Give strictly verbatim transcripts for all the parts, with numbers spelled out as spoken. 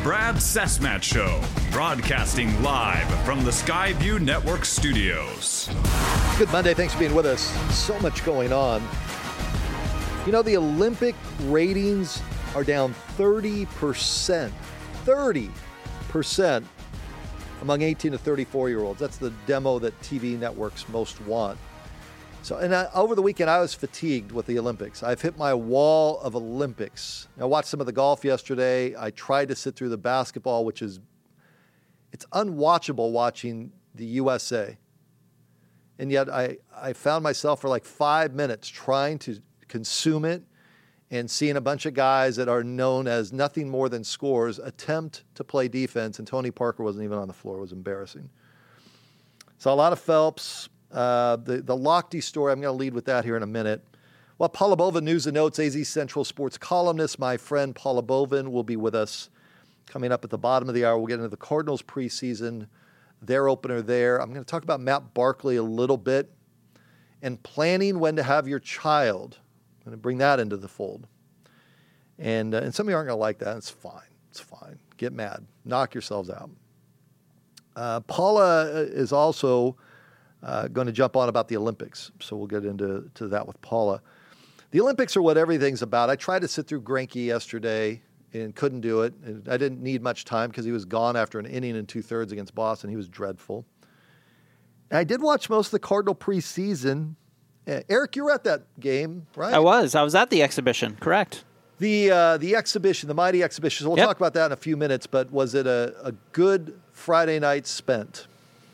Brad Sesmat Show, broadcasting live from the Skyview Network studios. Good Monday. Thanks for being with us. So much going on. You know, the Olympic ratings are down thirty percent. thirty percent among eighteen to thirty-four-year-olds. That's the demo that T V networks most want. So, and I, over the weekend, I was fatigued with the Olympics. I've hit my wall of Olympics. I watched some of the golf yesterday. I tried to sit through the basketball, which is, it's unwatchable watching the U S A. And yet I, I found myself for like five minutes trying to consume it and seeing a bunch of guys that are known as nothing more than scorers attempt to play defense, and Tony Parker wasn't even on the floor. It was embarrassing. So a lot of Phelps. Uh, the, the Lochte story, I'm going to lead with that here in a minute. Well, Paula Bovin, News and Notes, A Z Central Sports columnist. My friend Paula Bovin will be with us coming up at the bottom of the hour. We'll get into the Cardinals preseason, their opener there. I'm going to talk about Matt Barkley a little bit and planning when to have your child. I'm going to bring that into the fold. And, uh, and some of you aren't going to like that. It's fine. It's fine. Get mad. Knock yourselves out. Uh, Paula is also... Uh, going to jump on about the Olympics, so we'll get into to that with Paula. The Olympics are what everything's about. I tried to sit through Greinke yesterday and couldn't do it. And I didn't need much time because he was gone after an inning and two-thirds against Boston. He was dreadful. And I did watch most of the Cardinal preseason. Uh, Eric, you were at that game, right? I was. I was at the exhibition, correct. The uh, the exhibition, the mighty exhibition. So we'll yep. talk about that in a few minutes, but was it a, a good Friday night spent?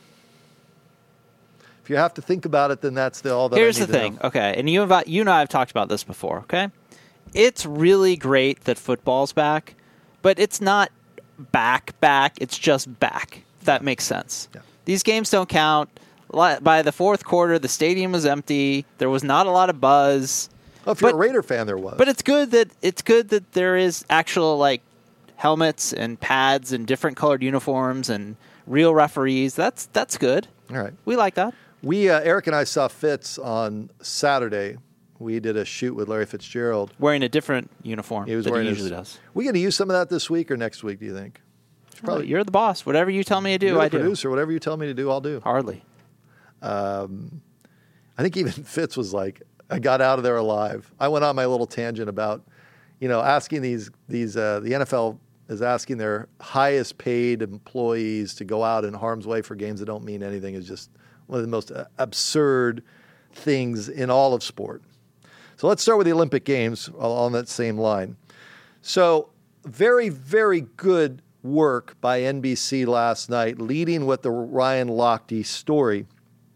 If you have to think about it, then that's the, all that Here's I need the to thing, know. okay, and you, have, you and I have talked about this before, okay? It's really great that football's back, but it's not back, back. It's just back, if that makes sense. Yeah. These games don't count. By the fourth quarter, the stadium was empty. There was not a lot of buzz. Well, if but, you're a Raider fan, there was. But it's good that it's good that there is actual, like, helmets and pads and different colored uniforms and real referees. That's that's good. All right. We like that. We, uh, Eric and I saw Fitz on Saturday. We did a shoot with Larry Fitzgerald. Wearing a different uniform he was than wearing he usually his, does. We going to use some of that this week or next week, do you think? Probably. Oh, you're the boss. Whatever you tell me to do, you're the I do. producer. Whatever you tell me to do, I'll do. Hardly. Um, I think even Fitz was like, I got out of there alive. I went on my little tangent about, you know, asking these, these uh, the N F L is asking their highest paid employees to go out in harm's way for games that don't mean anything is just one of the most absurd things in all of sport. So let's start with the Olympic Games on that same line. So very, very good work by N B C last night, leading with the Ryan Lochte story.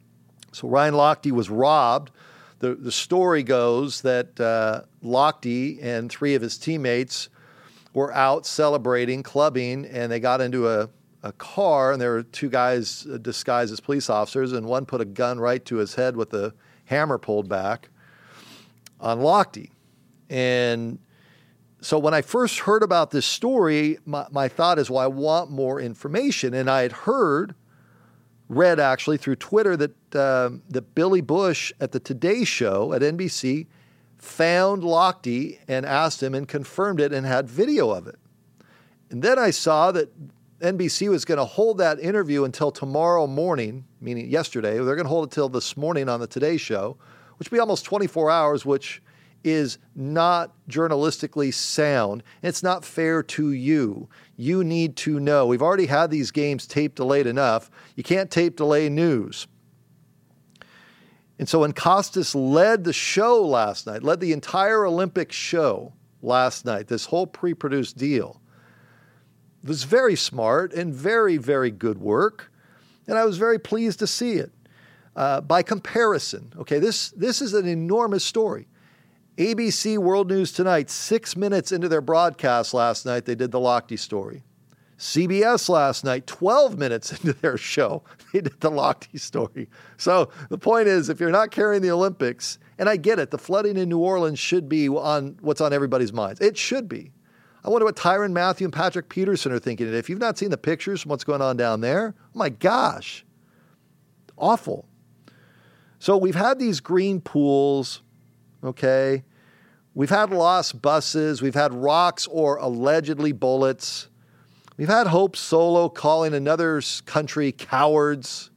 So Ryan Lochte was robbed. The, the story goes that uh, Lochte and three of his teammates were out celebrating, clubbing, and they got into a a car, and there were two guys disguised as police officers, and one put a gun right to his head with the hammer pulled back on Lochte. And so when I first heard about this story, my, my thought is, well, I want more information. And I had heard, read actually through Twitter, that, uh, that Billy Bush at the Today Show at N B C found Lochte and asked him and confirmed it and had video of it. And then I saw that N B C was going to hold that interview until tomorrow morning, meaning yesterday. They're going to hold it till this morning on the Today Show, which will be almost twenty-four hours, which is not journalistically sound. It's not fair to you. You need to know. We've already had these games tape delayed enough. You can't tape delay news. And so when Costas led the show last night, led the entire Olympic show last night, this whole pre-produced deal, it was very smart and very, very good work, and I was very pleased to see it. Uh, by comparison, okay, this, this is an enormous story. A B C World News Tonight, six minutes into their broadcast last night, they did the Lochte story. C B S last night, twelve minutes into their show, they did the Lochte story. So the point is, if you're not carrying the Olympics, and I get it, the flooding in New Orleans should be on what's on everybody's minds. It should be. I wonder what Tyrann Mathieu and Patrick Peterson are thinking. If you've not seen the pictures from what's going on down there, oh my gosh, awful. So we've had these green pools, okay? We've had lost buses. We've had rocks or allegedly bullets. We've had Hope Solo calling another country cowards.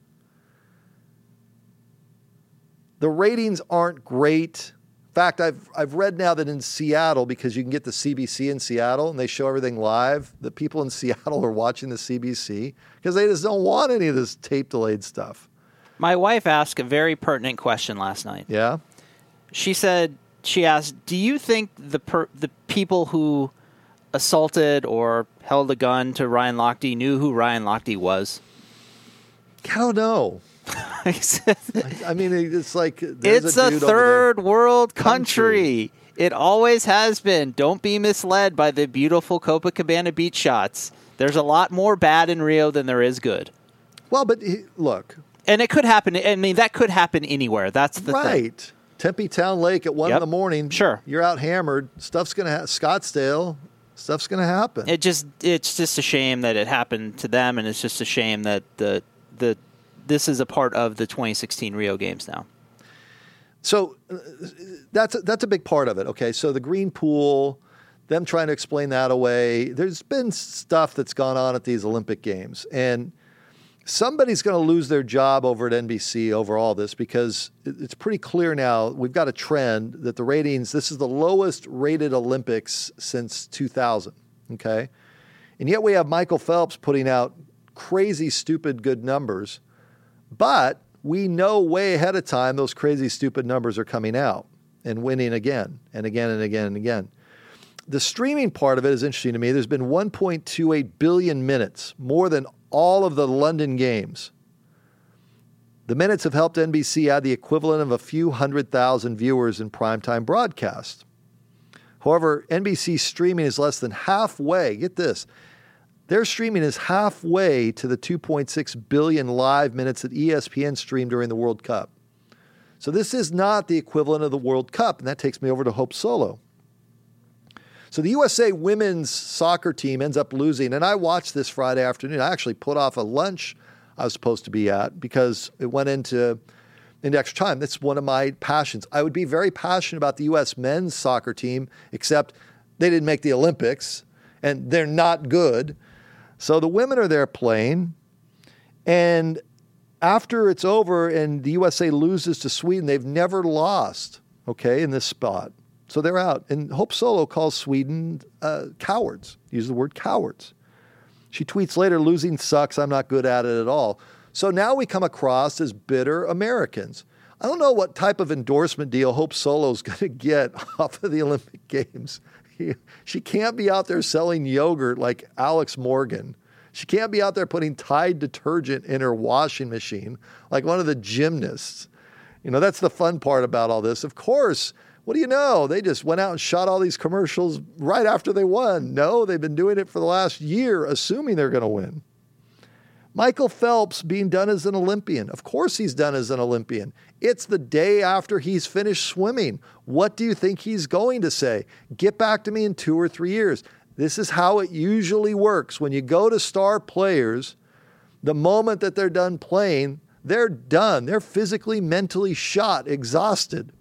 The ratings aren't great. In fact, I've I've read now that in Seattle, because you can get the C B C in Seattle and they show everything live, the people in Seattle are watching the C B C because they just don't want any of this tape-delayed stuff. My wife asked a very pertinent question last night. Yeah? She said, she asked, do you think the per, the people who assaulted or held a gun to Ryan Lochte knew who Ryan Lochte was? I don't know. I, I mean, it's like it's a, a third world country. country. It always has been. Don't be misled by the beautiful Copacabana beach shots. There's a lot more bad in Rio than there is good. Well, but look. And it could happen. I mean, that could happen anywhere. That's the right. thing. Right. Tempe Town Lake at one yep. in the morning. Sure. You're out hammered. Stuff's going to happen. Scottsdale. Stuff's going to happen. It just, it's just a shame that it happened to them. And it's just a shame that the, the, this is a part of the twenty sixteen Rio Games now. So uh, that's, a, that's a big part of it. Okay. So the green pool, them trying to explain that away. There's been stuff that's gone on at these Olympic Games, and somebody's going to lose their job over at N B C over all this, because it's pretty clear now we've got a trend that the ratings, this is the lowest rated Olympics since two thousand. Okay. And yet we have Michael Phelps putting out crazy, stupid, good numbers, but we know way ahead of time those crazy, stupid numbers are coming out and winning again and again and again and again. The streaming part of it is interesting to me. There's been one point two eight billion minutes, more than all of the London Games. The minutes have helped N B C add the equivalent of a few hundred thousand viewers in primetime broadcast. However, N B C streaming is less than halfway. Get this. Their streaming is halfway to the two point six billion live minutes that E S P N streamed during the World Cup. So this is not the equivalent of the World Cup, and that takes me over to Hope Solo. So the U S A women's soccer team ends up losing, and I watched this Friday afternoon. I actually put off a lunch I was supposed to be at because it went into, into extra time. That's one of my passions. I would be very passionate about the U S men's soccer team, except they didn't make the Olympics, and they're not good. So the women are there playing, and after it's over and the U S A loses to Sweden, they've never lost, okay, in this spot. So they're out. And Hope Solo calls Sweden uh, cowards. Use the word cowards. She tweets later, losing sucks. I'm not good at it at all. So now we come across as bitter Americans. I don't know what type of endorsement deal Hope Solo's going to get off of the Olympic Games. She can't be out there selling yogurt like Alex Morgan. She can't be out there putting Tide detergent in her washing machine like one of the gymnasts. You know, that's the fun part about all this. Of course, what do you know? They just went out and shot all these commercials right after they won. No, they've been doing it for the last year, assuming they're going to win. Michael Phelps being done as an Olympian. Of course he's done as an Olympian. It's the day after he's finished swimming. What do you think he's going to say? Get back to me in two or three years. This is how it usually works. When you go to star players, the moment that they're done playing, they're done. They're physically, mentally shot, exhausted.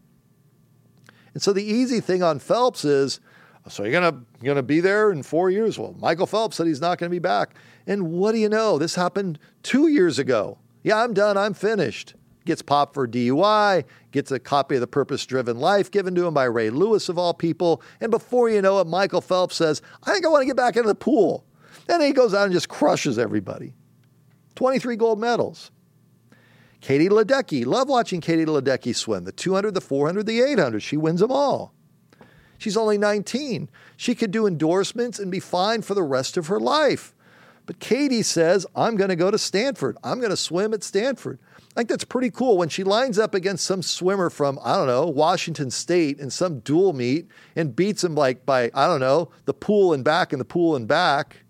And so the easy thing on Phelps is, so you're gonna you're gonna be there in four years? Well, Michael Phelps said he's not gonna be back. And what do you know? This happened two years ago. Yeah, I'm done. I'm finished. Gets popped for D U I, gets a copy of The Purpose-Driven Life given to him by Ray Lewis of all people. And before you know it, Michael Phelps says, I think I want to get back into the pool. Then he goes out and just crushes everybody. twenty-three gold medals. Katie Ledecky. Love watching Katie Ledecky swim. The two hundred, the four hundred, the eight hundred. She wins them all. She's only nineteen. She could do endorsements and be fine for the rest of her life. But Katie says, I'm going to go to Stanford. I'm going to swim at Stanford. I think that's pretty cool. When she lines up against some swimmer from, I don't know, Washington State in some dual meet and beats him like by, I don't know, the pool and back and the pool and back.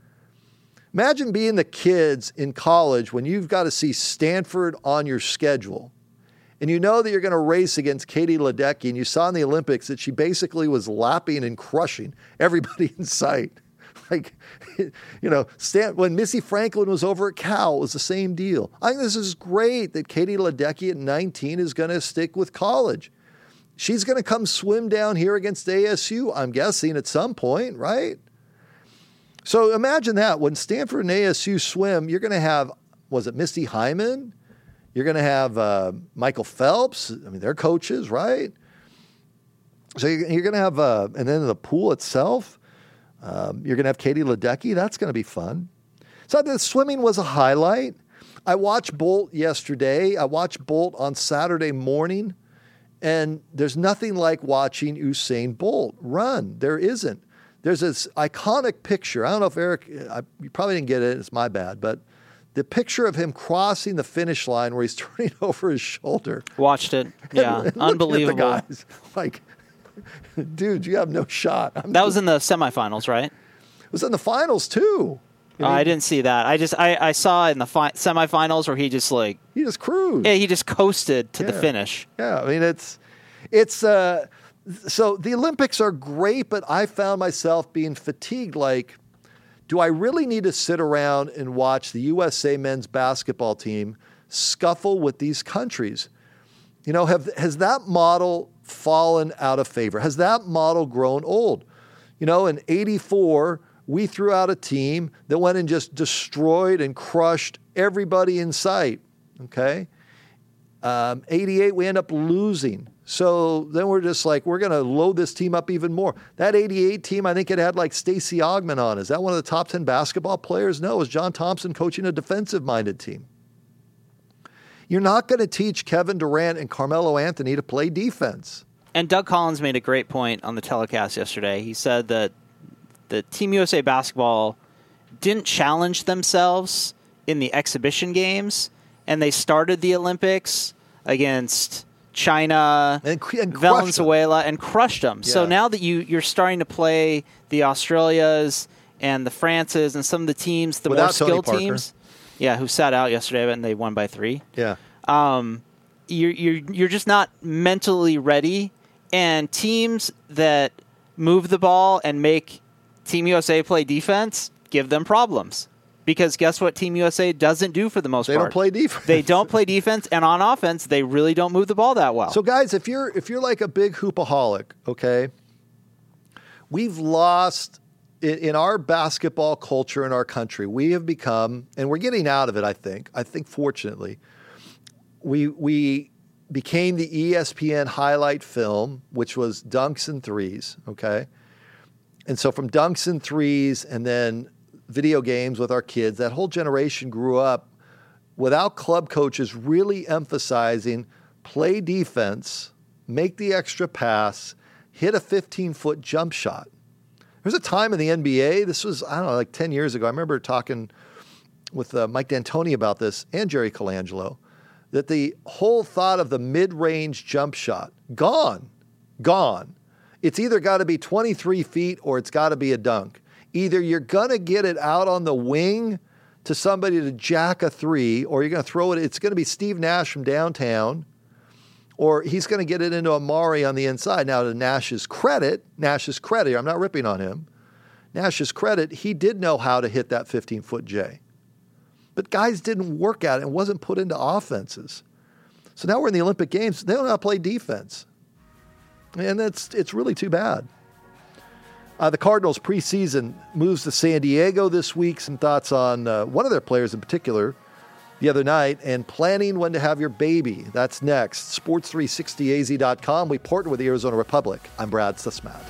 Imagine being the kids in college when you've got to see Stanford on your schedule. And you know that you're going to race against Katie Ledecky, and you saw in the Olympics that she basically was lapping and crushing everybody in sight. Like, you know, Stan, when Missy Franklin was over at Cal, it was the same deal. I think this is great that Katie Ledecky at nineteen is going to stick with college. She's going to come swim down here against A S U, I'm guessing, at some point, right? So imagine that. When Stanford and A S U swim, you're going to have, was it Misty Hyman? You're going to have uh, Michael Phelps. I mean, they're coaches, right? So you're, you're going to have, uh, and then the pool itself, um, you're going to have Katie Ledecky. That's going to be fun. So the swimming was a highlight. I watched Bolt yesterday. I watched Bolt on Saturday morning, and there's nothing like watching Usain Bolt run. There isn't. There's this iconic picture. I don't know if Eric, I, you probably didn't get it. It's my bad, but the picture of him crossing the finish line where he's turning over his shoulder. Watched it. Yeah, and, and unbelievable. At the guys, like, dude, you have no shot. I'm that just, was in the semifinals, right? It was in the finals too. I, mean, uh, I didn't see that. I just I, I saw in the fi- semifinals where he just like he just cruised. Yeah, he just coasted to yeah. the finish. Yeah, I mean it's it's uh, so the Olympics are great, but I found myself being fatigued. Like, do I really need to sit around and watch the U S A men's basketball team scuffle with these countries? You know, have has that model fallen out of favor? Has that model grown old? You know, in eighty-four, we threw out a team that went and just destroyed and crushed everybody in sight, okay? Um, eighty-eight, we end up losing. So then we're just like, we're going to load this team up even more. That eighty-eight team, I think it had like Stacey Ogman on. Is that one of the top ten basketball players? No, it was John Thompson coaching a defensive-minded team. You're not going to teach Kevin Durant and Carmelo Anthony to play defense. And Doug Collins made a great point on the telecast yesterday. He said that the Team U S A basketball didn't challenge themselves in the exhibition games, and they started the Olympics against China, and, and Venezuela, and crushed them. Yeah. So now that you, you're starting to play the Australias and the Frances and some of the teams, the Without more skilled Tony Parker. teams, yeah, who sat out yesterday and they won by three. Yeah, um, you're you're you're just not mentally ready, and teams that move the ball and make Team U S A play defense give them problems. Because guess what Team U S A doesn't do for the most they part? They don't play defense. They don't play defense, and on offense, they really don't move the ball that well. So, guys, if you're if you're like a big hoopaholic, okay, we've lost in, in our basketball culture in our country. We have become, and we're getting out of it. I think. I think, fortunately, we we became the E S P N highlight film, which was dunks and threes. Okay, and so from dunks and threes, and then video games with our kids, that whole generation grew up without club coaches really emphasizing play defense, make the extra pass, hit a fifteen-foot jump shot. There was a time in the N B A, this was, I don't know, like ten years ago, I remember talking with uh, Mike D'Antoni about this and Jerry Colangelo, that the whole thought of the mid-range jump shot, gone, gone. It's either got to be twenty-three feet or it's got to be a dunk. Either you're going to get it out on the wing to somebody to jack a three, or you're going to throw it. It's going to be Steve Nash from downtown, or he's going to get it into Amari on the inside. Now, to Nash's credit, Nash's credit, I'm not ripping on him. Nash's credit, he did know how to hit that fifteen-foot J. But guys didn't work at it and wasn't put into offenses. So now we're in the Olympic Games. They don't know how to play defense. And that's it's really too bad. Uh, the Cardinals preseason moves to San Diego this week. Some thoughts on uh, one of their players in particular the other night, and planning when to have your baby. That's next. sports three sixty A Z dot com. We partner with the Arizona Republic. I'm Brad Sussman.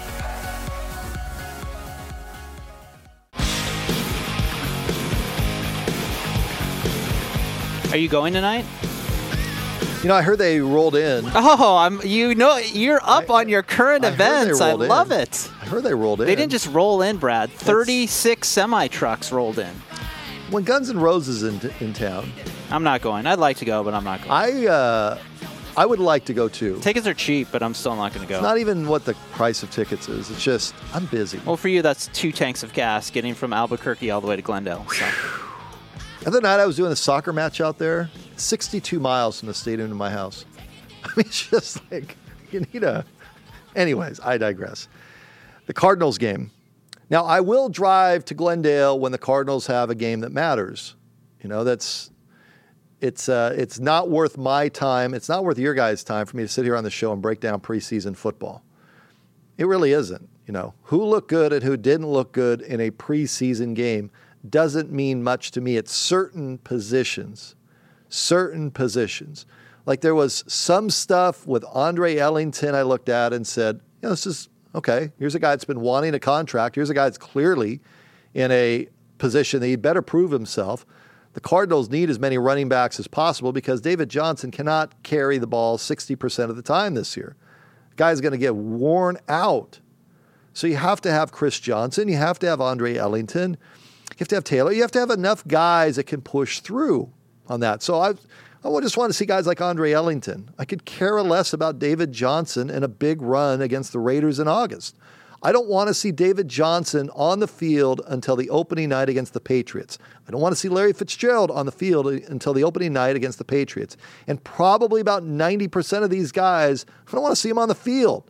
Are you going tonight? You know, I heard they rolled in. Oh, I'm. You know, you're up I, on your current I events. I love in. it. I heard they rolled in. They didn't just roll in, Brad. thirty-six semi trucks rolled in. When Guns N' Roses in in town, I'm not going. I'd like to go, but I'm not going. I uh, I would like to go too. Tickets are cheap, but I'm still not going to go. It's not even what the price of tickets is. It's just I'm busy. Well, for you, that's two tanks of gas getting from Albuquerque all the way to Glendale. So. The other night I was doing a soccer match out there, sixty-two miles from the stadium to my house. I mean, it's just like, you need a... Anyways, I digress. The Cardinals game. Now, I will drive to Glendale when the Cardinals have a game that matters. You know, that's... It's uh, it's not worth my time. It's not worth your guys' time for me to sit here on the show and break down preseason football. It really isn't. You know, who looked good and who didn't look good in a preseason game doesn't mean much to me at certain positions. Certain positions. Like there was some stuff with Andre Ellington I looked at and said, you know, this is okay. Here's a guy that's been wanting a contract. Here's a guy that's clearly in a position that he'd better prove himself. The Cardinals need as many running backs as possible because David Johnson cannot carry the ball sixty percent of the time this year. The guy's going to get worn out. So you have to have Chris Johnson. You have to have Andre Ellington. You have to have Taylor. You have to have enough guys that can push through on that. So I I just want to see guys like Andre Ellington. I could care less about David Johnson and a big run against the Raiders in August. I don't want to see David Johnson on the field until the opening night against the Patriots. I don't want to see Larry Fitzgerald on the field until the opening night against the Patriots. And probably about ninety percent of these guys, I don't want to see them on the field.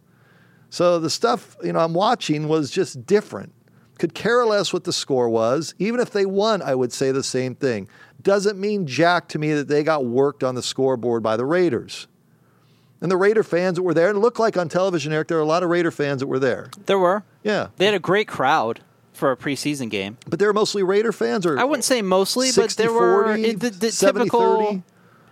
So the stuff, you know, I'm watching was just different. Could care less what the score was. Even if they won, I would say the same thing. Doesn't mean jack to me that they got worked on the scoreboard by the Raiders. And the Raider fans that were there, and it looked like on television, Eric, there were a lot of Raider fans that were there. There were. Yeah. They had a great crowd for a preseason game. But they were mostly Raider fans? Or I wouldn't say mostly, but there were it, the, the typical,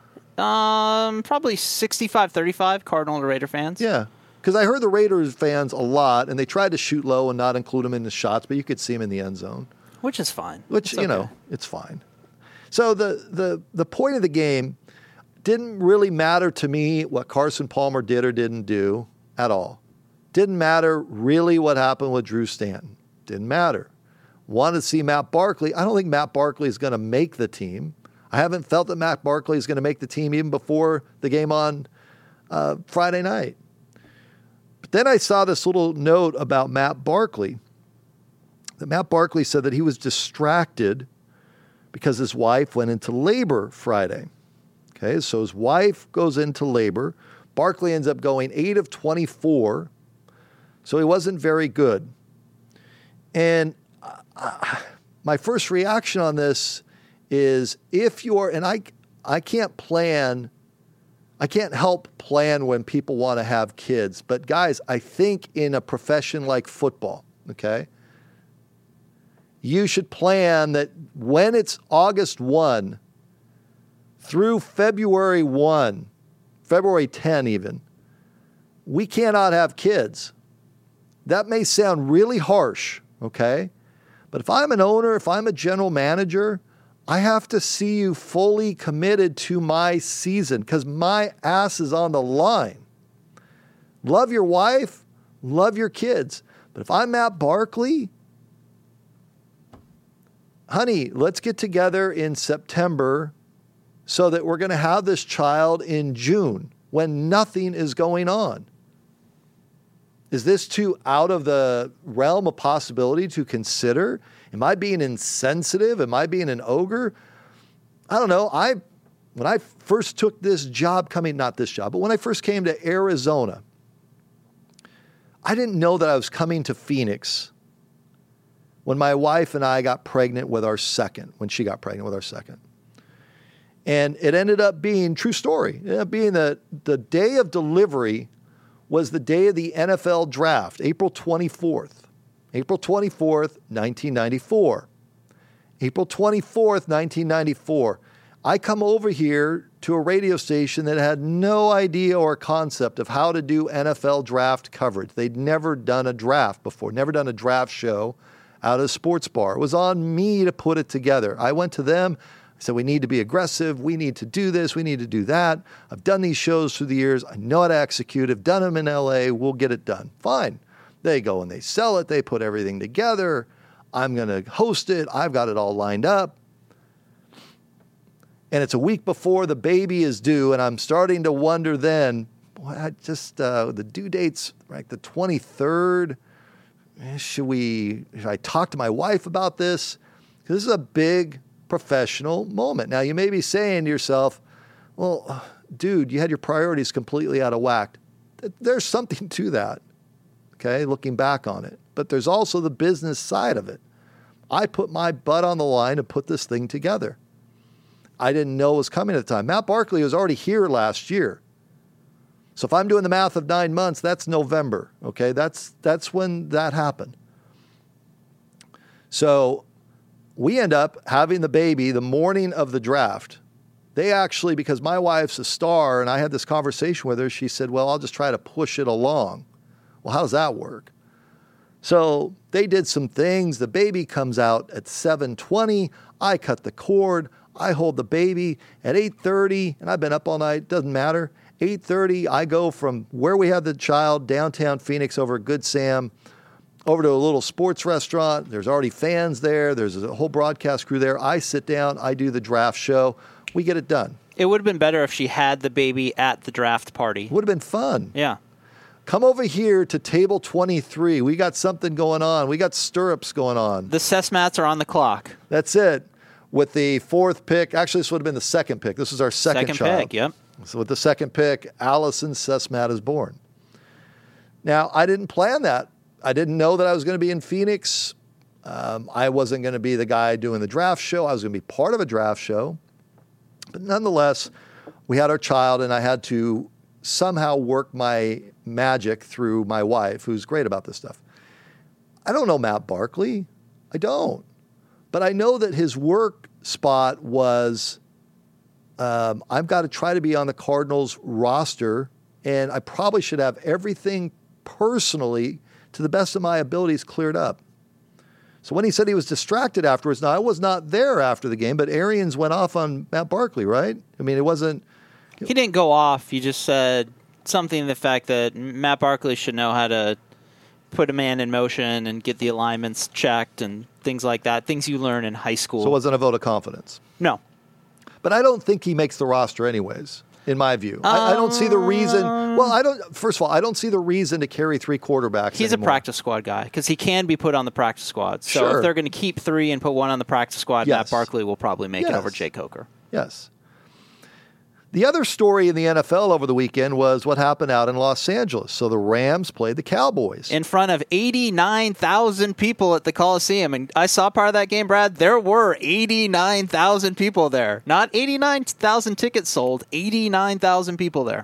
um, probably sixty-five thirty-five Cardinal to Raider fans. Yeah. Because I heard the Raiders fans a lot, and they tried to shoot low and not include them in the shots, but you could see them in the end zone. Which is fine. Which, it's you okay. know, it's fine. So the, the, the point of the game didn't really matter to me what Carson Palmer did or didn't do at all. Didn't matter really what happened with Drew Stanton. Didn't matter. Wanted to see Matt Barkley. I don't think Matt Barkley is going to make the team. I haven't felt that Matt Barkley is going to make the team even before the game on uh, Friday night. But then I saw this little note about Matt Barkley. That Matt Barkley said that he was distracted because his wife went into labor Friday. Okay, so his wife goes into labor. Barkley ends up going eight of twenty-four. So he wasn't very good. And uh, my first reaction on this is if you're, and I, I can't plan, I can't help plan when people want to have kids. But guys, I think in a profession like football, okay, you should plan that when it's August first through February first, February tenth even, we cannot have kids. That may sound really harsh, okay? But if I'm an owner, if I'm a general manager, I have to see you fully committed to my season because my ass is on the line. Love your wife, love your kids. But if I'm Matt Barkley, honey, let's get together in September so that we're going to have this child in June when nothing is going on. Is this too out of the realm of possibility to consider? Am I being insensitive? Am I being an ogre? I don't know. I, when I first took this job coming, not this job, but when I first came to Arizona, I didn't know that I was coming to Phoenix when my wife and I got pregnant with our second, when she got pregnant with our second. And it ended up being, true story, it ended up being that the day of delivery was the day of the N F L draft, April twenty-fourth. April twenty-fourth, nineteen ninety-four. April twenty-fourth, nineteen ninety-four. I come over here to a radio station that had no idea or concept of how to do N F L draft coverage. They'd never done a draft before, never done a draft show out of a sports bar. It was on me to put it together. I went to them. I said, we need to be aggressive. We need to do this. We need to do that. I've done these shows through the years. I know how to execute. I've done them in L A. We'll get it done. Fine. They go and they sell it. They put everything together. I'm going to host it. I've got it all lined up. And it's a week before the baby is due, and I'm starting to wonder then, boy, I just, uh, the due date's like the twenty-third. Should we, should I talk to my wife about this? Because this is a big professional moment. Now, you may be saying to yourself, well, dude, you had your priorities completely out of whack. There's something to that, okay, looking back on it. But there's also the business side of it. I put my butt on the line to put this thing together. I didn't know it was coming at the time. Matt Barkley was already here last year. So if I'm doing the math of nine months, that's November. Okay, that's that's when that happened. So we end up having the baby the morning of the draft. They actually, because my wife's a star, and I had this conversation with her, she said, well, I'll just try to push it along. Well, how does that work? So they did some things. The baby comes out at seven twenty. I cut the cord. I hold the baby at eight thirty, and I've been up all night. Doesn't matter. eight thirty, I go from where we had the child, downtown Phoenix, over at Good Sam, over to a little sports restaurant. There's already fans there. There's a whole broadcast crew there. I sit down. I do the draft show. We get it done. It would have been better if she had the baby at the draft party. Would have been fun. Yeah. Come over here to table twenty-three. We got something going on. We got stirrups going on. The Cessmats are on the clock. That's it. With the fourth pick, actually this would have been the second pick. This was our second, second child. pick, yep. So with the second pick, Allison Cessmat is born. Now, I didn't plan that. I didn't know that I was going to be in Phoenix. Um, I wasn't going to be the guy doing the draft show. I was going to be part of a draft show. But nonetheless, we had our child, and I had to somehow work my magic through my wife, who's great about this stuff. I don't know Matt Barkley. I don't. But I know that his work spot was, um, I've got to try to be on the Cardinals roster, and I probably should have everything personally, to the best of my abilities, cleared up. So when he said he was distracted afterwards, now I was not there after the game, but Arians went off on Matt Barkley, right? I mean, it wasn't... He didn't go off. He just said something to the fact that Matt Barkley should know how to put a man in motion and get the alignments checked and things like that, things you learn in high school. So it wasn't a vote of confidence? No. But I don't think he makes the roster anyways, in my view. Uh, I, I don't see the reason... Well, I don't. First of all, I don't see the reason to carry three quarterbacks He's anymore. a practice squad guy because he can be put on the practice squad. So Sure. if they're going to keep three and put one on the practice squad, Yes. Matt Barkley will probably make Yes. it over Jay Coker. Yes. The other story in the N F L over the weekend was what happened out in Los Angeles. So the Rams played the Cowboys. In front of eighty-nine thousand people at the Coliseum. And I saw part of that game, Brad. There were eighty-nine thousand people there. Not eighty-nine thousand tickets sold, eighty-nine thousand people there.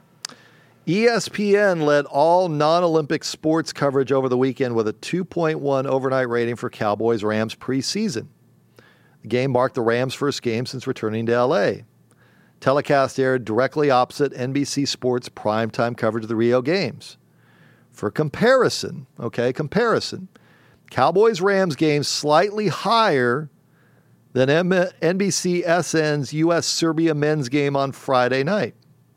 E S P N led all non-Olympic sports coverage over the weekend with a two point one overnight rating for Cowboys-Rams preseason. The game marked the Rams' first game since returning to L A. Telecast aired directly opposite N B C Sports' primetime coverage of the Rio Games. For comparison, okay, comparison, Cowboys-Rams game slightly higher than N B C S N's U S Serbia men's game on Friday night,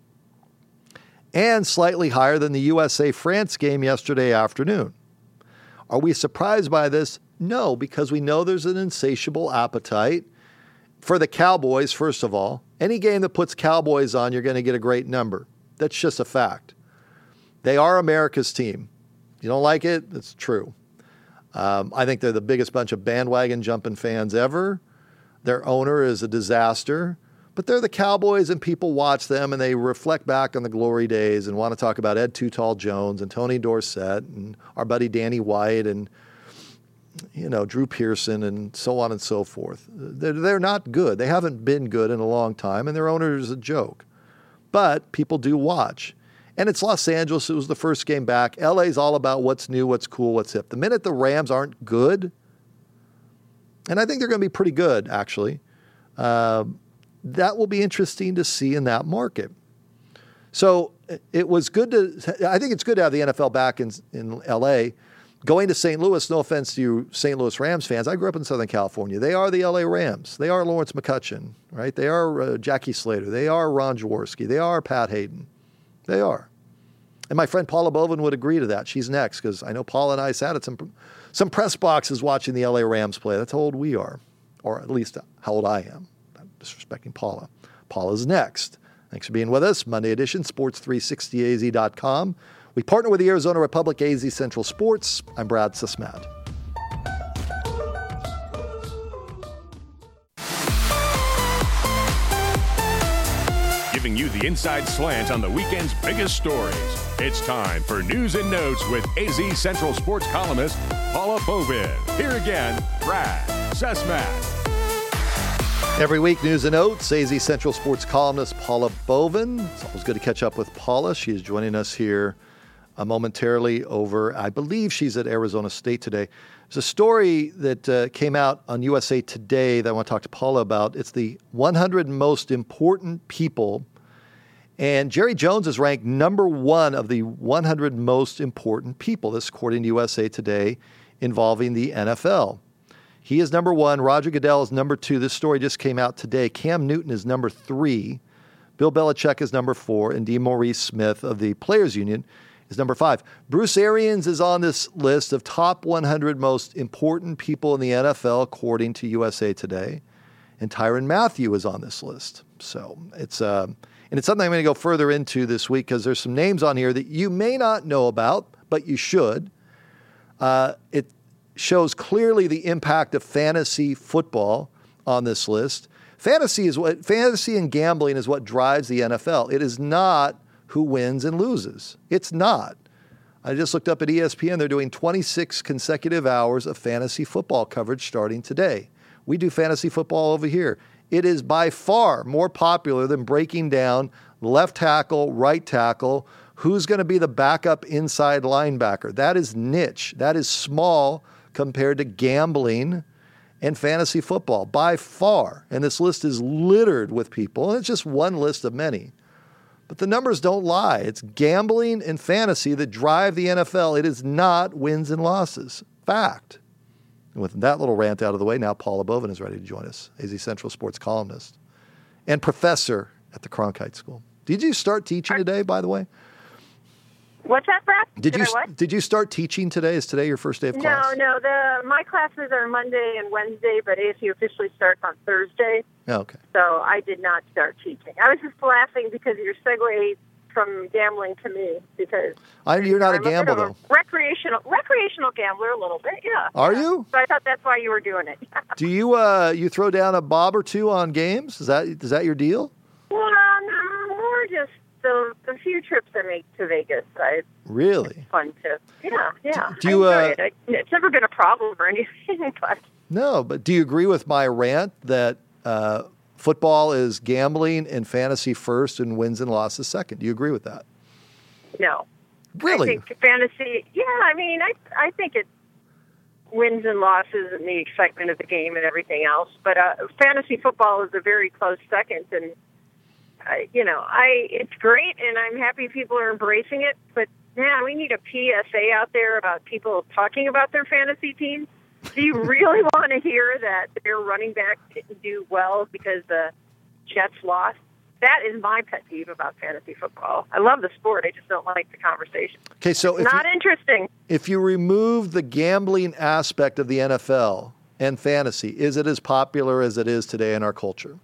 and slightly higher than the U S A-France game yesterday afternoon. Are we surprised by this? No, because we know there's an insatiable appetite for the Cowboys, first of all. Any game that puts Cowboys on, you're going to get a great number. That's just a fact. They are America's team. You don't like it? It's true. Um, I think they're the biggest bunch of bandwagon jumping fans ever. Their owner is a disaster. But they're the Cowboys, and people watch them, and they reflect back on the glory days and want to talk about Ed Too Tall Jones and Tony Dorsett and our buddy Danny White and, you know, Drew Pearson and so on and so forth. They're, they're not good. They haven't been good in a long time, and their owner is a joke. But people do watch. And it's Los Angeles. It was the first game back. L A's all about what's new, what's cool, what's hip. The minute the Rams aren't good, and I think they're going to be pretty good, actually, uh, that will be interesting to see in that market. So it was good to, I think it's good to have the N F L back in, in L A. Going to Saint Louis, no offense to you Saint Louis Rams fans, I grew up in Southern California. They are the L A Rams. They are Lawrence McCutcheon, right? They are uh, Jackie Slater. They are Ron Jaworski. They are Pat Hayden. They are. And my friend Paula Bovin would agree to that. She's next, because I know Paula and I sat at some, some press boxes watching the L A Rams play. That's how old we are, or at least how old I am. I'm disrespecting Paula. Paula's next. Thanks for being with us. Monday edition, sports three sixty A Z dot com. We partner with the Arizona Republic A Z Central Sports. I'm Brad Cessmat. Giving you the inside slant on the weekend's biggest stories. It's time for News and Notes with A Z Central Sports columnist Paula Bovin. Here again, Brad Cessmat. Every week, news and notes. A Z Central Sports columnist Paula Bovin. It's always good to catch up with Paula. She is joining us here uh, momentarily over, I believe she's at Arizona State today. There's a story that uh, came out on U S A Today that I want to talk to Paula about. It's the one hundred most important people. And Jerry Jones is ranked number one of the one hundred most important people. This, according to U S A Today, involving the N F L. He is number one. Roger Goodell is number two. This story just came out today. Cam Newton is number three. Bill Belichick is number four. And DeMaurice Smith of the Players Union is number five. Bruce Arians is on this list of top one hundred most important people in the N F L, according to U S A Today. And Tyrann Mathieu is on this list. So it's uh, and it's something I'm going to go further into this week because there's some names on here that you may not know about, but you should. Uh, it shows clearly the impact of fantasy football on this list. Fantasy is what fantasy and gambling is what drives the N F L. It is not who wins and loses. It's not. I just looked up at E S P N. They're doing twenty-six consecutive hours of fantasy football coverage starting today. We do fantasy football over here. It is by far more popular than breaking down left tackle, right tackle, who's going to be the backup inside linebacker. That is niche. That is small compared to gambling and fantasy football, by far. And this list is littered with people, and it's just one list of many. But the numbers don't lie. It's gambling and fantasy that drive the N F L. It is not wins and losses. Fact. And with that little rant out of the way, now Paula Bovin is ready to join us, A Z Central Sports columnist and professor at the Cronkite School. Did you start teaching today, by the way? What's that, Brad? Did, did you I what? Did you start teaching today? Is today your first day of class? No, no. The my classes are Monday and Wednesday, but A S U officially starts on Thursday. Oh, okay. So I did not start teaching. I was just laughing because your segue from gambling to me, because I, you're not I'm a gambler, a though. Recreational, recreational gambler, a little bit, yeah. Are yeah. you? So I thought that's why you were doing it. Do you uh you throw down a bob or two on games? Is that is that your deal? Well, no, more just the the few trips I make to Vegas. I Really? It's fun to, yeah, yeah. Do you, I enjoy uh, it. I, it's never been a problem or anything, but No, but do you agree with my rant that uh, football is gambling and fantasy first and wins and losses second? Do you agree with that? no. Really? I think fantasy, yeah, I mean, I I think it wins and losses and the excitement of the game and everything else. But uh, fantasy football is a very close second, and I, you know, I it's great, and I'm happy people are embracing it. But man, we need a P S A out there about people talking about their fantasy teams. Do you really want to hear that their running back didn't do well because the Jets lost? That is my pet peeve about fantasy football. I love the sport. I just don't like the conversation. Okay, so if Not you, interesting. if you remove the gambling aspect of the N F L and fantasy, is it as popular as it is today in our culture?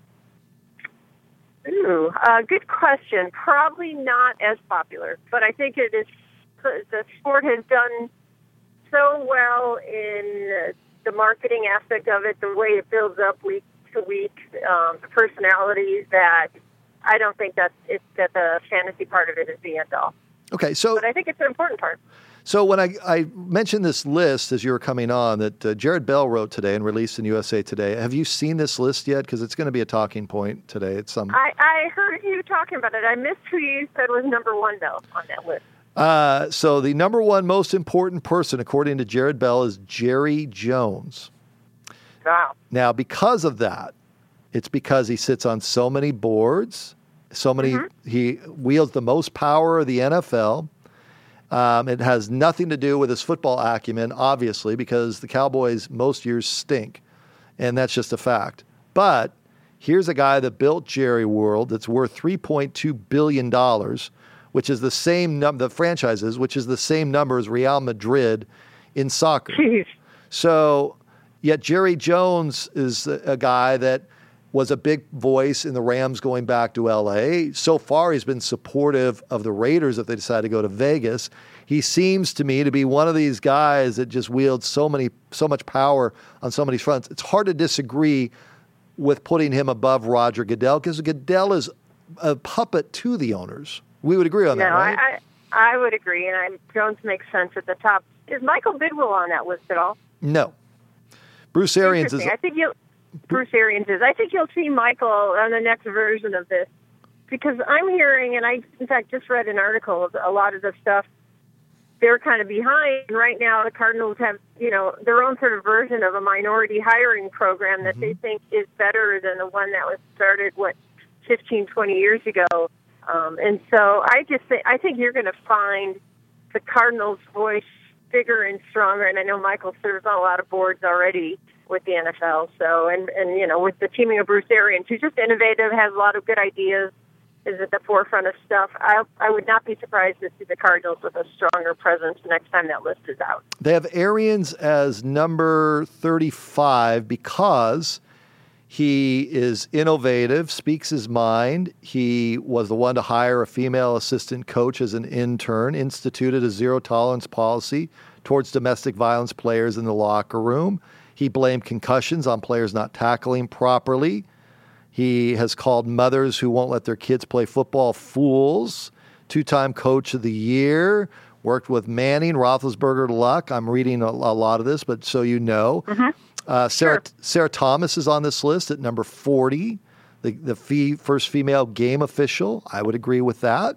Ooh, uh, good question. Probably not as popular, but I think it is. The sport has done so well in the marketing aspect of it, the way it builds up week to week, um, the personalities, that I don't think that's it, that the fantasy part of it is the end all. Okay, so But I think it's an important part. so when I, I mentioned this list as you were coming on that uh, Jared Bell wrote today and released in U S A Today, have you seen this list yet? Because it's going to be a talking point today. It's some. I, I heard you talking about it. I missed who you said was number one, though, on that list. Uh, so the number one most important person, according to Jared Bell, is Jerry Jones. Wow. Now, because of that, it's because he sits on so many boards, so many, mm-hmm. he wields the most power of the N F L. Um, it has nothing to do with his football acumen, obviously, because the Cowboys most years stink, and that's just a fact. But here's a guy that built Jerry World that's worth three point two billion dollars, which is the same number, the franchises, which is the same number as Real Madrid in soccer. Jeez. So, yet Jerry Jones is a, a guy that was a big voice in the Rams going back to L A. So far, he's been supportive of the Raiders if they decide to go to Vegas. He seems to me to be one of these guys that just wields so many, so much power on so many fronts. It's hard to disagree with putting him above Roger Goodell because Goodell is a puppet to the owners. We would agree on no, that, right? I, I, I would agree, and I, Jones makes sense at the top. Is Michael Bidwell on that list at all? No. Bruce Arians is. I think you. Bruce Arians is. I think you'll see Michael on the next version of this, because I'm hearing, and I, in fact, just read an article of a lot of the stuff they're kind of behind. Right now, the Cardinals have, you know, their own sort of version of a minority hiring program that mm-hmm. they think is better than the one that was started, what, fifteen, twenty years ago. Um, and so I just think, I think you're going to find the Cardinals' voice bigger and stronger. And I know Michael serves on a lot of boards already with the N F L. So, and, and you know, with the teaming of Bruce Arians, who's just innovative, has a lot of good ideas, is at the forefront of stuff. I I would not be surprised to see the Cardinals with a stronger presence next time that list is out. They have Arians as number thirty-five because he is innovative, speaks his mind. He was the one to hire a female assistant coach as an intern, instituted a zero-tolerance policy towards domestic violence players in the locker room. He blamed concussions on players not tackling properly. He has called mothers who won't let their kids play football fools. Two-time coach of the year. Worked with Manning, Roethlisberger, Luck. I'm reading a, a lot of this, but so you know. Mm-hmm. Uh, Sarah, sure. Sarah Thomas is on this list at number forty, the, the fee, first female game official. I would agree with that.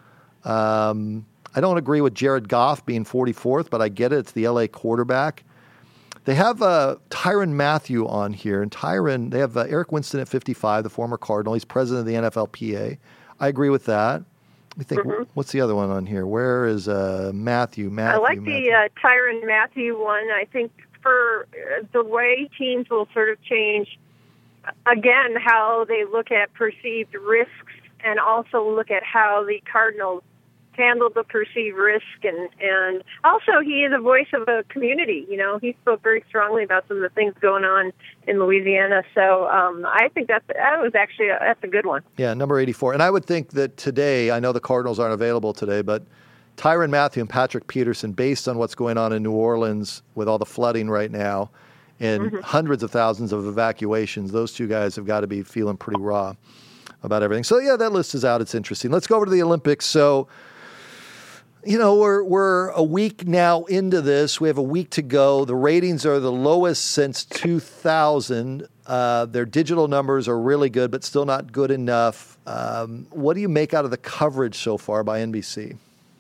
Um, I don't agree with Jared Goff being forty-fourth, but I get it. It's the L A quarterback. They have uh, Tyrann Mathieu on here, and Tyrann, they have uh, Eric Winston at fifty-five, the former Cardinal. He's president of the N F L P A. I agree with that. I think, mm-hmm. what's the other one on here? Where is uh, Mathieu? Mathieu? I like Mathieu. the uh, Tyrann Mathieu one. I think for uh, the way teams will sort of change, again, how they look at perceived risks and also look at how the Cardinals handle the perceived risk, and, and also he is a voice of a community. You know, he spoke very strongly about some of the things going on in Louisiana. So um, I think that's, that was actually a, that's a good one. Yeah, number eighty-four. And I would think that today, I know the Cardinals aren't available today, but Tyrann Mathieu and Patrick Peterson, based on what's going on in New Orleans with all the flooding right now and mm-hmm. hundreds of thousands of evacuations, those two guys have got to be feeling pretty raw about everything. So yeah, that list is out. It's interesting. Let's go over to the Olympics. So, you know, we're we're a week now into this. We have a week to go. The ratings are the lowest since two thousand. Uh, their digital numbers are really good, but still not good enough. Um, what do you make out of the coverage so far by N B C?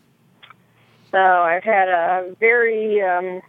So I've had a very, um,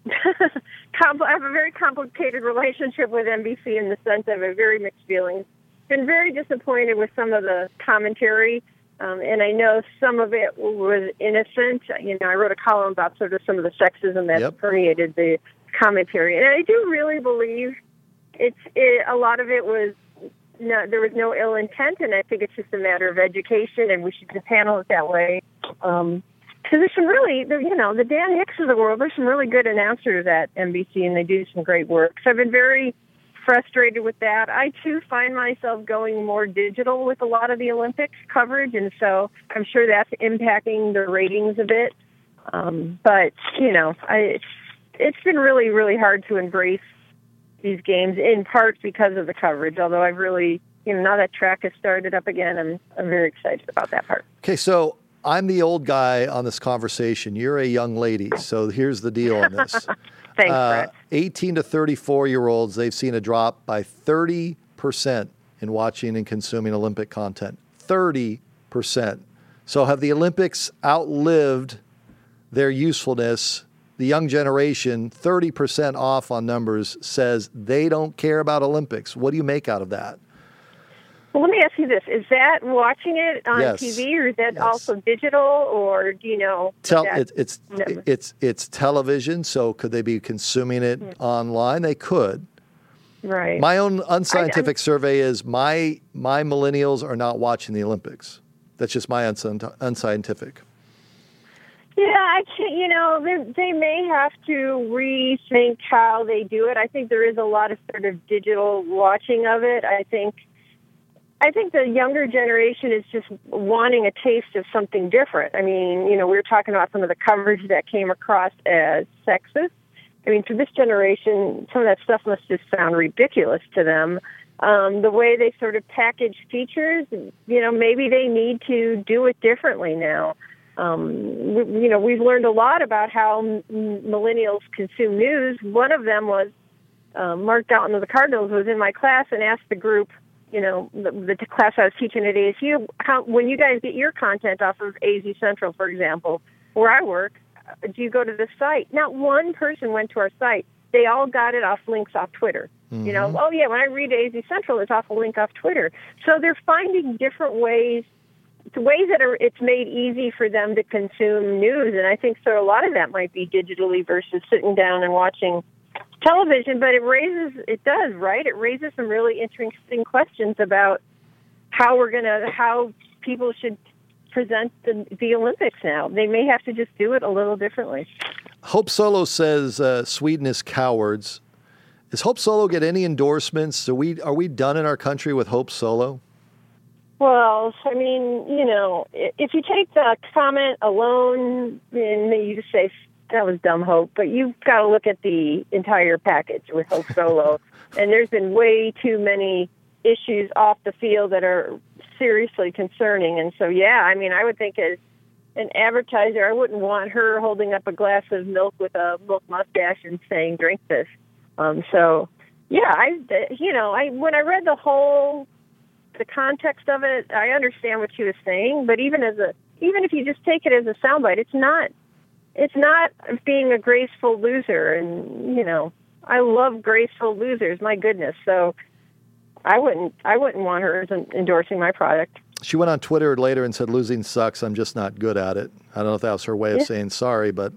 compl- I have a very complicated relationship with N B C in the sense I have a very mixed feelings. Been very disappointed with some of the commentary. Um, and I know some of it was innocent. You know, I wrote a column about sort of some of the sexism that yep. permeated the commentary. And I do really believe it's it, a lot of it was, no, there was no ill intent, and I think it's just a matter of education, and we should just handle it that way. Um, because there's some really, you know, the Dan Hicks of the world, there's some really good announcers at N B C, and they do some great work. So I've been very frustrated with that. I, too, find myself going more digital with a lot of the Olympics coverage, and so I'm sure that's impacting the ratings a bit. Um, but, you know, I, it's, it's been really, really hard to embrace these games, in part because of the coverage, although I've really, you know, now that track has started up again, I'm, I'm very excited about that part. Okay, so I'm the old guy on this conversation. You're a young lady, so here's the deal on this. Thanks, uh, Brett. eighteen to thirty-four-year-olds, they've seen a drop by thirty percent in watching and consuming Olympic content. thirty percent. So have the Olympics outlived their usefulness? The young generation, thirty percent off on numbers, says they don't care about Olympics. What do you make out of that? Well, let me ask you this. Is that watching it on yes. T V, or is that yes. also digital, or do you know? Tel- that, it, it's never. it's it's television, so could they be consuming it hmm. online? They could. Right. My own unscientific I, survey is my my millennials are not watching the Olympics. That's just my uns- unscientific. Yeah, I can't, you know, they, they may have to rethink how they do it. I think there is a lot of sort of digital watching of it. I think I think the younger generation is just wanting a taste of something different. I mean, you know, we were talking about some of the coverage that came across as sexist. I mean, for this generation, some of that stuff must just sound ridiculous to them. Um, the way they sort of package features, you know, maybe they need to do it differently now. Um, we, you know, we've learned a lot about how m- millennials consume news. One of them was um, Mark Dalton of the Cardinals was in my class and asked the group, you know, the, the class I was teaching at A S U, how, when you guys get your content off of A Z Central, for example, where I work, do you go to the site? Not one person went to our site. They all got it off links off Twitter. Mm-hmm. You know, oh, yeah, when I read A Z Central, it's off a link off Twitter. So they're finding different ways, ways that are it's made easy for them to consume news. And I think so a lot of that might be digitally versus sitting down and watching television. But it raises, it does, right? It raises some really interesting questions about how we're going to, how people should present the, the Olympics now. They may have to just do it a little differently. Hope Solo says uh, Sweden is cowards. Does Hope Solo get any endorsements? Are we are we done in our country with Hope Solo? Well, I mean, you know, if you take the comment alone and you just say that was dumb Hope, but you've got to look at the entire package with Hope Solo. And there's been way too many issues off the field that are seriously concerning. And so, yeah, I mean, I would think as an advertiser, I wouldn't want her holding up a glass of milk with a milk mustache and saying, drink this. Um, so, yeah, I, you know, I when I read the whole, the context of it, I understand what she was saying. But even as a, even if you just take it as a soundbite, it's not, it's not being a graceful loser. And you know, I love graceful losers. My goodness. So, I wouldn't, I wouldn't want her endorsing my product. She went on Twitter later and said, "Losing sucks. I'm just not good at it." I don't know if that was her way of yeah. saying sorry, but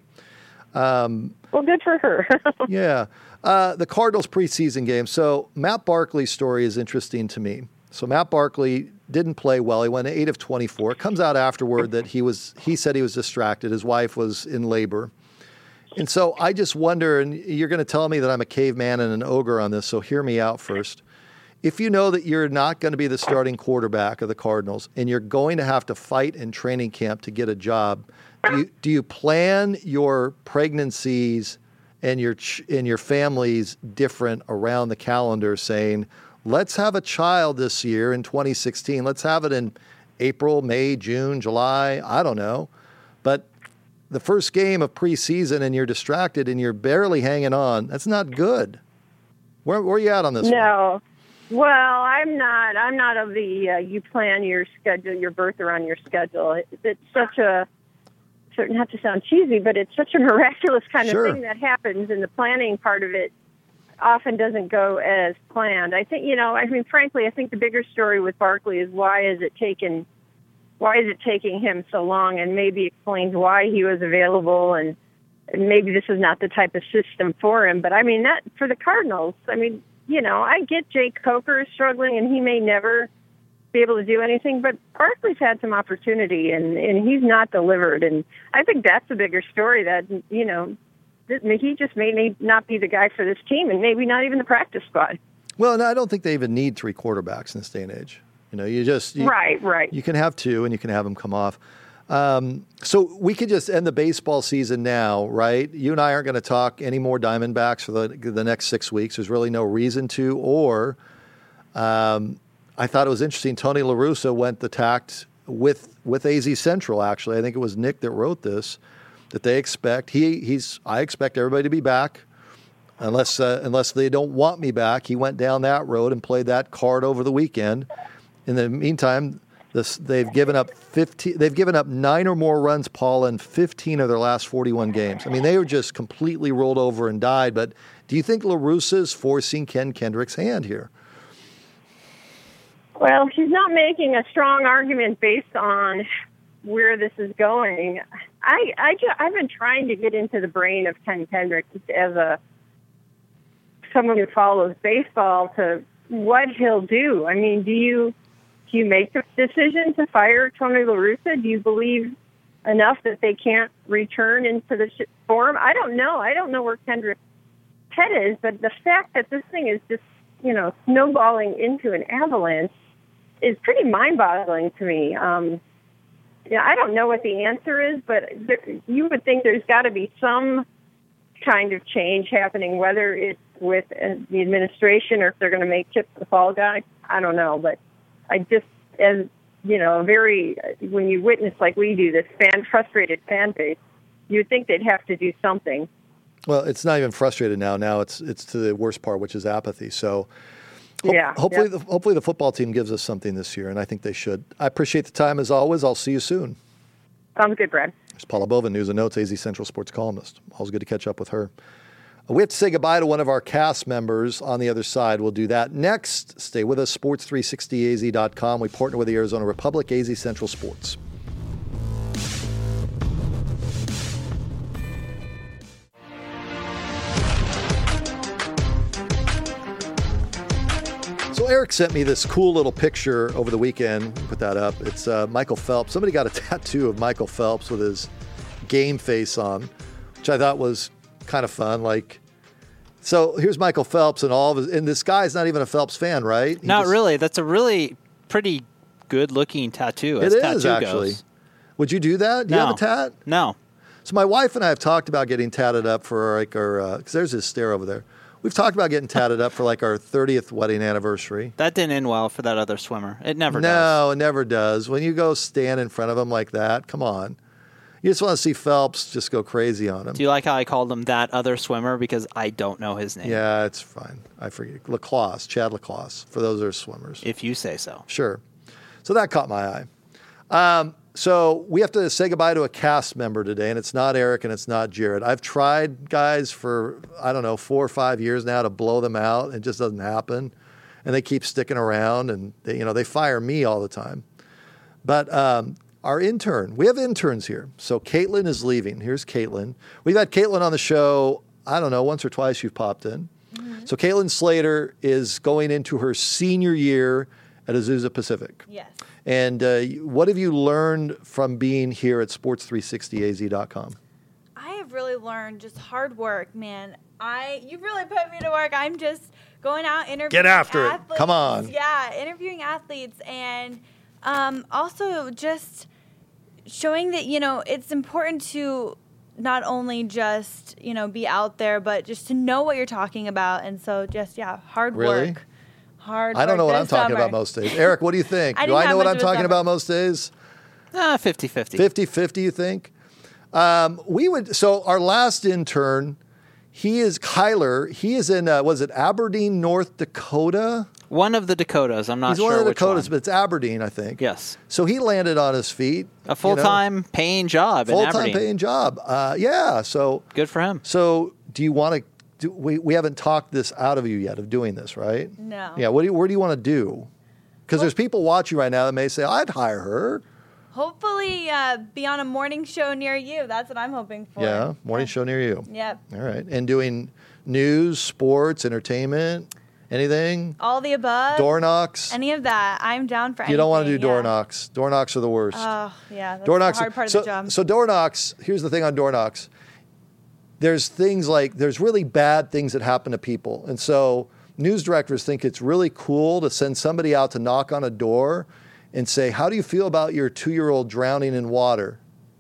um, well, good for her. yeah. Uh, the Cardinals preseason game. So Matt Barkley's story is interesting to me. So Matt Barkley didn't play well. He went eight of twenty-four. It comes out afterward that he was. He said he was distracted. His wife was in labor, and so I just wonder. And you're going to tell me that I'm a caveman and an ogre on this. So hear me out first. If you know that you're not going to be the starting quarterback of the Cardinals and you're going to have to fight in training camp to get a job, do you, do you plan your pregnancies and your ch- and your families different around the calendar, saying, let's have a child this year in twenty sixteen. Let's have it in April, May, June, July. I don't know. But the first game of preseason and you're distracted and you're barely hanging on, that's not good. Where, where are you at on this? No. One? Well, I'm not. I'm not of the uh, you plan your schedule, your birth around your schedule. It, it's such a, not to sound cheesy, but it's such a miraculous kind sure. of thing that happens, and the planning part of it often doesn't go as planned. I think, you know, I mean, frankly, I think the bigger story with Barkley is why is it taken, why is it taking him so long, and maybe explains why he was available, and, and maybe this is not the type of system for him. But I mean, that for the Cardinals, I mean. You know, I get Jake Coker is struggling, and he may never be able to do anything, but Barkley's had some opportunity, and, and he's not delivered. And I think that's the bigger story that, you know, he just may not be the guy for this team, and maybe not even the practice squad. Well, no, I don't think they even need three quarterbacks in this day and age. You know, you just... You, right, right. You can have two, and you can have them come off. Um, so we could just end the baseball season now, right? You and I aren't going to talk any more Diamondbacks for the, the next six weeks. There's really no reason to. Or um, I thought it was interesting. Tony La Russa went the tact with with A Z Central. Actually, I think it was Nick that wrote this. That they expect he he's I expect everybody to be back, unless uh, unless they don't want me back. He went down that road and played that card over the weekend. In the meantime. This, they've given up fifteen. They've given up nine or more runs, Paul, in fifteen of their last forty-one games. I mean, they were just completely rolled over and died. But do you think La Russa is forcing Ken Kendrick's hand here? Well, he's not making a strong argument based on where this is going. I, I just, I've been trying to get into the brain of Ken Kendrick as a someone who follows baseball to what he'll do. I mean, do you? Do you make the decision to fire Tony La Russa? Do you believe enough that they can't return into the form? I don't know. I don't know where Kendrick's head is, but the fact that this thing is just, you know, snowballing into an avalanche is pretty mind-boggling to me. Um, yeah, I don't know what the answer is, but there, you would think there's got to be some kind of change happening, whether it's with uh, the administration or if they're going to make Chip the fall guy. I don't know, but I just, as you know, very, when you witness like we do, this fan frustrated fan base, you'd think they'd have to do something. Well, it's not even frustrated now. Now it's it's to the worst part, which is apathy. So ho- Yeah, hopefully, yep. the, hopefully the football team gives us something this year, and I think they should. I appreciate the time as always. I'll see you soon. Sounds good, Brad. There's Paula Bova, News and Notes, A Z Central Sports columnist. Always good to catch up with her. We have to say goodbye to one of our cast members on the other side. We'll do that next. Stay with us, sports three sixty A Z dot com. We partner with the Arizona Republic, A Z Central Sports. So Eric sent me this cool little picture over the weekend. Put that up. It's uh, Michael Phelps. Somebody got a tattoo of Michael Phelps with his game face on, which I thought was kind of fun. Like, so here's Michael Phelps and all of his, and this guy's not even a Phelps fan, right? He Not just- really. That's a really pretty good-looking tattoo. As It tattoo is actually. Goes. Would you do that? Do you No. have a tat? No. So my wife and I have talked about getting tatted up for like our, because there's his stare over there. We've talked about getting tatted up for like our thirtieth wedding anniversary. That didn't end well for that other swimmer. It never does. No, it never does. When you go stand in front of him like that, come on. You just want to see Phelps just go crazy on him. Do you like how I called him that other swimmer? Because I don't know his name. Yeah, it's fine. I forget. Lacrosse, Chad Lacrosse, for those that are swimmers. If you say so. Sure. So that caught my eye. Um, so we have to say goodbye to a cast member today, and it's not Eric and it's not Jared. I've tried, guys, for, I don't know, four or five years now to blow them out. It just doesn't happen. And they keep sticking around, and they, you know, they fire me all the time. But um, our intern, we have interns here. So Caitlin is leaving. Here's Caitlin. We've had Caitlin on the show, I don't know, once or twice you've popped in. Mm-hmm. So Caitlin Slater is going into her senior year at Azusa Pacific. Yes. And uh, what have you learned from being here at sports three sixty A Z dot com? I have really learned just hard work, man. I you really put me to work. I'm just going out interviewing Get after it. athletes. Come on. Yeah, interviewing athletes and um, also just showing that, you know, it's important to not only just, you know, be out there, but just to know what you're talking about. And so just, yeah, hard Really? work. Hard I don't know work what I'm this talking summer. about most days. Eric, what do you think? I do didn't I know have what much I'm of a talking summer. about most days? Ah, fifty-fifty. fifty-fifty, you think? Um, we would. So our last intern, he is Kyler. He is in, uh, was it Aberdeen, North Dakota? One of the Dakotas. I'm not He's sure one of the which Dakotas, one. but it's Aberdeen, I think. Yes. So he landed on his feet. A full-time you know, paying job in full-time Aberdeen. paying job. Uh, yeah. So Good for him. So do you want to? Do, we we haven't talked this out of you yet of doing this, right? No. Yeah. What do you, where do you want to do? Because there's people watching right now that may say, I'd hire her. Hopefully uh, be on a morning show near you. That's what I'm hoping for. Yeah. Morning show near you. Yep. All right. And doing news, sports, entertainment, anything? All the above. Door knocks? Any of that. I'm down for anything. You don't want to do door yeah. knocks. Door knocks are the worst. Oh, yeah. That's door the knocks. hard part so, of the job. So door knocks, here's the thing on door knocks. There's things like, there's really bad things that happen to people. And so news directors think it's really cool to send somebody out to knock on a door and say, how do you feel about your two-year-old drowning in water?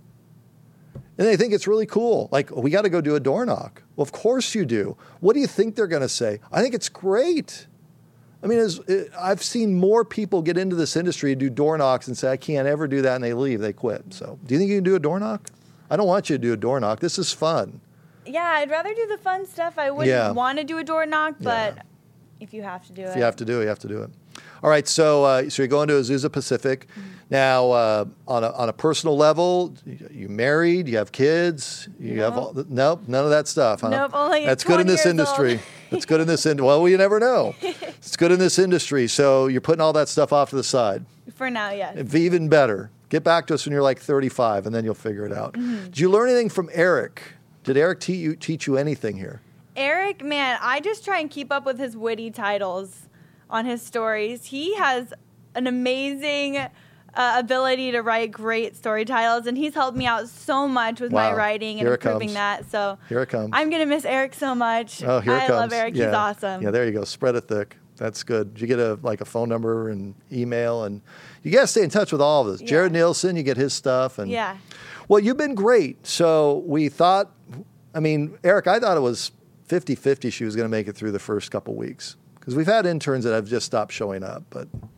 And they think it's really cool. Like, we got to go do a door knock. Well, of course you do. What do you think they're going to say? I think it's great. I mean, as, it, I've seen more people get into this industry and do door knocks and say, I can't ever do that, and they leave, they quit. So do you think you can do a door knock? I don't want you to do a door knock. This is fun. Yeah, I'd rather do the fun stuff. I wouldn't Yeah. want to do a door knock, but Yeah. if you have to do If it. you have to do it, you have to do it. All right, so uh, so you're going to Azusa Pacific. Mm-hmm. Now, uh, on, a, on a personal level, you, you married, you have kids, you No. have all, the, nope, none of that stuff. Huh? Nope, only That's good in twenty this years industry. old. It's good in this industry. Well, you never know. It's good in this industry. So you're putting all that stuff off to the side. For now, yes. If even better, get back to us when you're like thirty-five, and then you'll figure it out. Mm-hmm. Did you learn anything from Eric? Did Eric te- you, teach you anything here? Eric, man, I just try and keep up with his witty titles on his stories. He has an amazing uh, ability to write great story titles, and he's helped me out so much with Wow. my writing and Here it improving comes. that. So Here it comes. I'm going to miss Eric so much. Oh, here it I comes. love Eric. Yeah. He's awesome. Yeah, there you go. Spread it thick. That's good. You get a like a phone number and email, and you got to stay in touch with all of this. Yeah. Jared Nielsen, you get his stuff, and Yeah. well, you've been great. So we thought, I mean, Eric, I thought it was fifty-fifty she was going to make it through the first couple weeks because we've had interns that have just stopped showing up, but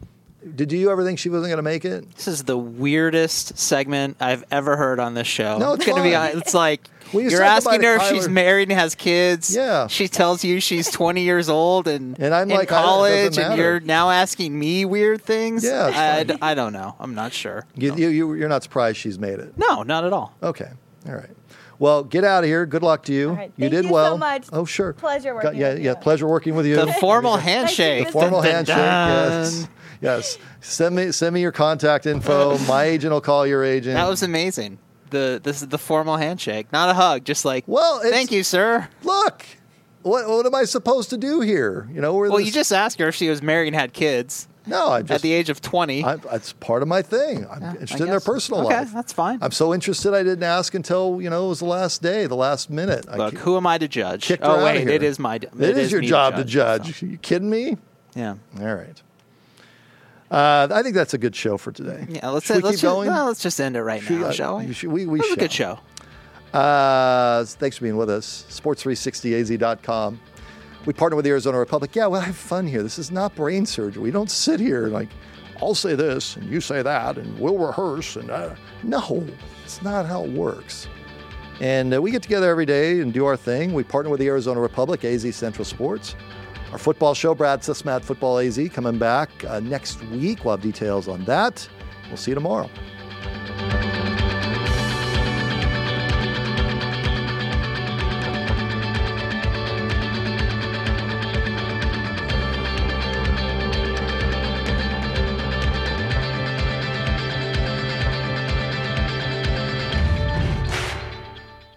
Did you ever think she wasn't going to make it? This is the weirdest segment I've ever heard on this show. No, it's gonna be. fine. It's like Well, you you're said asking goodbye her to if she's Kyler. married and has kids. Yeah. She tells you she's twenty years old and And I'm in like, I- it doesn't college, and matter. you're now asking me weird things. Yeah, it's I, fine. I don't know. I'm not sure. You, No. you, you, you're not surprised she's made it? No, not at all. Okay. All right. Well, get out of here. Good luck to you. All right. You Thank did you so well. much. Oh, sure. Pleasure Got- working yeah, with yeah. you. Pleasure working with you. The formal handshake. The Formal Dun, dun, handshake. dun. Yes. Yes. Send me send me your contact info. My agent will call your agent. That was amazing. The this is the formal handshake, not a hug. Just like, Well, it's- thank you, sir. Look. What what am I supposed to do here? You know, we're Well, this- you just asked her if she was married and had kids no. I at just the age of twenty. I, it's part of my thing. I'm Yeah, I interested in their guess. personal okay, life. that's fine. I'm so interested. I didn't ask until you know it was the last day, the last minute. I Look, ki- who am I to judge? kicked her Oh outta wait, here. it is my. It, it is your me job to judge. so, Are you kidding me? yeah. All right. Uh, I think that's a good show for today. Yeah, let's Should we let's keep just, going? well, let's just end it right Should- now, uh, shall we? you should- we we It was a shall. good show. Uh, thanks for being with us. sports three sixty A Z dot com. We partner with the Arizona Republic. Yeah, well, have fun here. This is not brain surgery. We don't sit here like, I'll say this and you say that and we'll rehearse. And uh, no, it's not how it works. And uh, we get together every day and do our thing. We partner with the Arizona Republic, A Z Central Sports. Our football show, Brad Sismat Football A Z, coming back uh, next week. We'll have details on that. We'll see you tomorrow.